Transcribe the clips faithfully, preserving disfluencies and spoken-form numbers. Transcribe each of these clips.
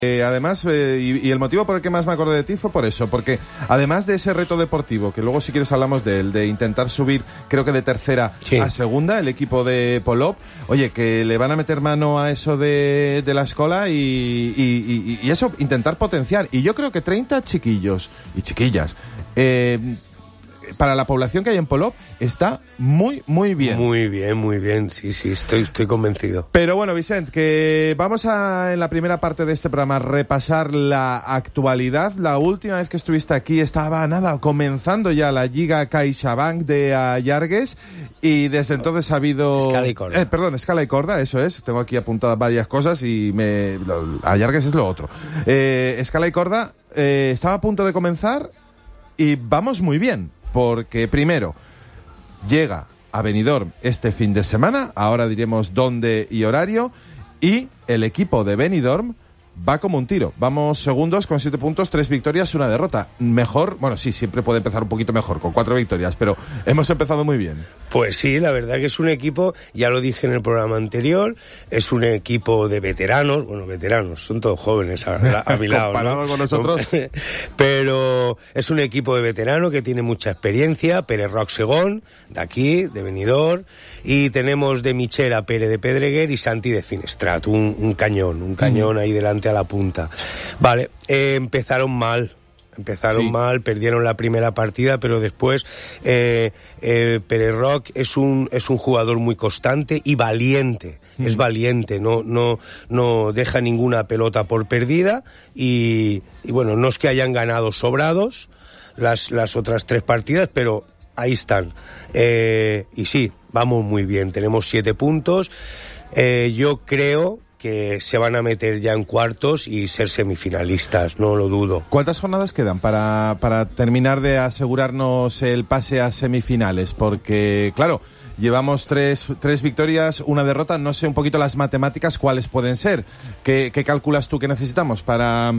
Eh, además, eh, y, y el motivo por el que más me acordé de ti fue por eso, porque además de ese reto deportivo, que luego si quieres hablamos de él, de intentar subir, creo que de tercera sí. a segunda, el equipo de Polop, oye, que le van a meter mano a eso de, de la escuela y, y, y, y eso, intentar potenciar. Y yo creo que treinta chiquillos y chiquillas, eh, para la población que hay en Polop, está muy, muy bien. Muy bien, muy bien, sí, sí, estoy, estoy convencido. Pero bueno, Vicent, que vamos a, en la primera parte de este programa, repasar la actualidad. La última vez que estuviste aquí estaba, nada, comenzando ya la Lliga CaixaBank de Allargues, y desde entonces ha habido... Escala y corda. Eh, perdón, escala y corda, eso es. Tengo aquí apuntadas varias cosas y me... Lo, Allargues es lo otro. Eh, escala y corda eh, estaba a punto de comenzar y vamos muy bien. Porque primero, llega a Benidorm este fin de semana, ahora diremos dónde y horario, y el equipo de Benidorm va como un tiro. Vamos segundos con siete puntos, tres victorias, una derrota. Mejor, bueno, sí, siempre puede empezar un poquito mejor, con cuatro victorias, pero hemos empezado muy bien. Pues sí, la verdad que es un equipo, ya lo dije en el programa anterior, es un equipo de veteranos, bueno, veteranos, son todos jóvenes a, a mi lado, comparado ¿no? con nosotros. Pero es un equipo de veteranos que tiene mucha experiencia, Pérez Roc Segón, de aquí, de Benidorm, y tenemos de Michel a Pere de Pedreguer y Santi de Finestrat, un, un cañón, un cañón mm. ahí delante a la punta. Vale, eh, empezaron mal. Empezaron sí. mal, perdieron la primera partida, pero después eh, eh, Pérez Roc es un es un jugador muy constante y valiente, mm. es valiente, no no no deja ninguna pelota por perdida y, y bueno, no es que hayan ganado sobrados las las otras tres partidas, pero ahí están. Eh, y sí, vamos muy bien, tenemos siete puntos. Eh, yo creo que se van a meter ya en cuartos y ser semifinalistas, no lo dudo. ¿Cuántas jornadas quedan para, para terminar de asegurarnos el pase a semifinales? Porque, claro, llevamos tres, tres victorias, una derrota, no sé un poquito las matemáticas cuáles pueden ser. ¿Qué, qué calculas tú que necesitamos para,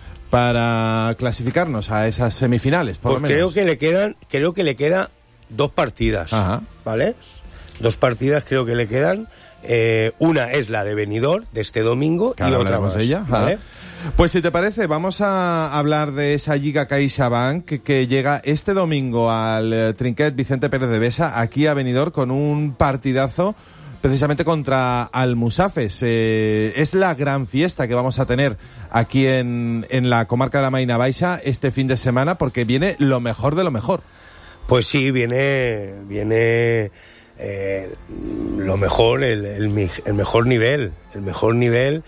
para clasificarnos a esas semifinales, por pues lo menos? Creo que le quedan, creo que le quedan dos partidas, Ajá. ¿vale? Dos partidas creo que le quedan. Eh, una es la de Benidorm de este domingo que y otra más, ella, ¿vale? Pues si te parece, vamos a hablar de esa Lliga CaixaBank que, que llega este domingo al eh, Trinquet Vicente Pérez de Besa, aquí a Benidorm, con un partidazo precisamente contra Almusafes. Eh, es la gran fiesta que vamos a tener aquí en, en la comarca de la Marina Baixa este fin de semana, porque viene lo mejor de lo mejor. Pues sí, viene... viene... Eh, lo mejor, el, el, el mejor nivel, el mejor nivel.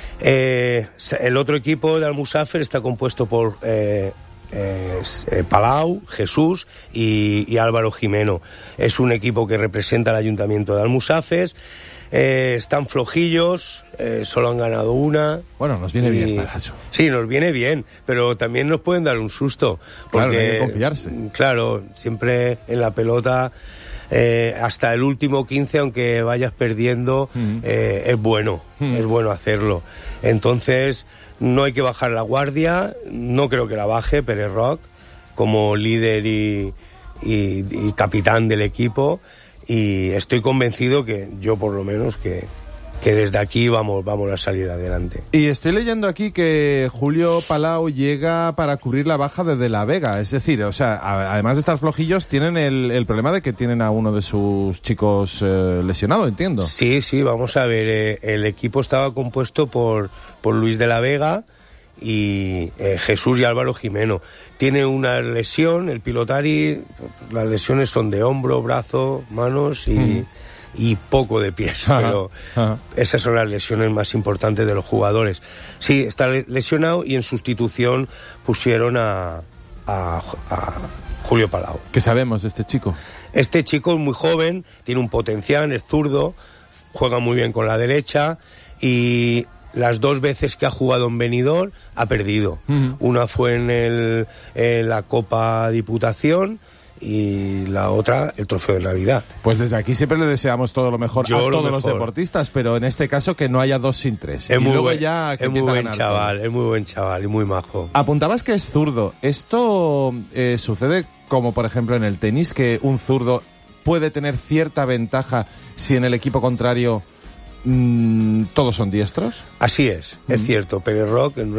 Eh, el otro equipo de Almusafes está compuesto por eh, eh, Palau, Jesús y, y Álvaro Jimeno. Es un equipo que representa al Ayuntamiento de Almusafes. Eh, están flojillos, eh, solo han ganado una. Bueno, nos viene y, bien para eso. Sí, nos viene bien, pero también nos pueden dar un susto. Porque, claro, no hay que confiarse. Claro, siempre en la pelota... Eh, hasta el último quince, aunque vayas perdiendo, mm. eh, es bueno, mm. es bueno hacerlo. Entonces, no hay que bajar la guardia, no creo que la baje Pérez Roc como líder y, y, y capitán del equipo, y estoy convencido que yo por lo menos que que desde aquí vamos vamos a salir adelante. Y estoy leyendo aquí que Julio Palau llega para cubrir la baja de De la Vega, es decir, o sea, a, además de estar flojillos, tienen el, el problema de que tienen a uno de sus chicos eh, lesionado, entiendo. Sí, sí, vamos a ver, eh, el equipo estaba compuesto por, por Luis De la Vega y eh, Jesús y Álvaro Jimeno. Tiene una lesión, el pilotari, las lesiones son de hombro, brazo, manos y... Mm. y poco de pies, ajá, pero ajá. esas son las lesiones más importantes de los jugadores. Sí, está lesionado y en sustitución pusieron a, a, a Julio Palau. ¿Qué sabemos de este chico? Este chico es muy joven, tiene un potencial, es zurdo, juega muy bien con la derecha y las dos veces que ha jugado en Benidorm ha perdido. Uh-huh. Una fue en, el, en la Copa Diputación y la otra el trofeo de Navidad. Pues desde aquí siempre le deseamos todo lo mejor Yo a todos mejor. los deportistas, pero en este caso que no haya dos sin tres. Es y muy luego buen, ya que es muy buen chaval, todo. es muy buen chaval y muy majo. Apuntabas que es zurdo. Esto eh, sucede como por ejemplo en el tenis, que un zurdo puede tener cierta ventaja si en el equipo contrario mm, ¿todos son diestros? Así es, mm. es cierto. Pérez Roch, en